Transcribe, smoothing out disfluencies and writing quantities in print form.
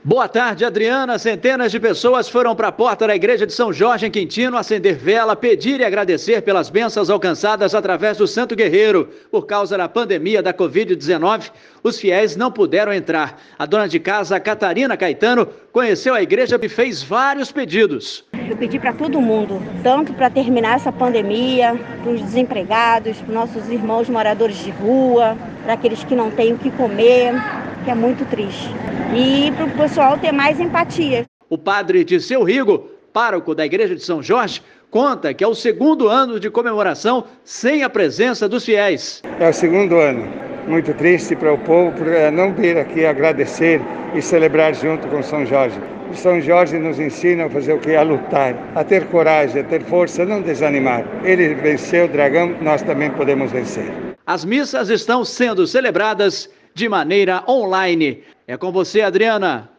Boa tarde, Adriana. Centenas de pessoas foram para a porta da igreja de São Jorge, em Quintino, acender vela, pedir e agradecer pelas bênçãos alcançadas através do Santo Guerreiro. Por causa da pandemia da Covid-19, os fiéis não puderam entrar. A dona de casa, Catarina Caetano, conheceu a igreja e fez vários pedidos. Eu pedi para todo mundo, tanto para terminar essa pandemia, para os desempregados, para nossos irmãos moradores de rua, para aqueles que não têm o que comer, que é muito triste. E para o pessoal ter mais empatia. O padre Disseu Rigo, pároco da igreja de São Jorge, conta que é o segundo ano de comemoração sem a presença dos fiéis. É o segundo ano. Muito triste para o povo por não vir aqui agradecer e celebrar junto com São Jorge. São Jorge nos ensina a fazer o que? A lutar, a ter coragem, a ter força, a não desanimar. Ele venceu o dragão, nós também podemos vencer. As missas estão sendo celebradas de maneira online. É com você, Adriana.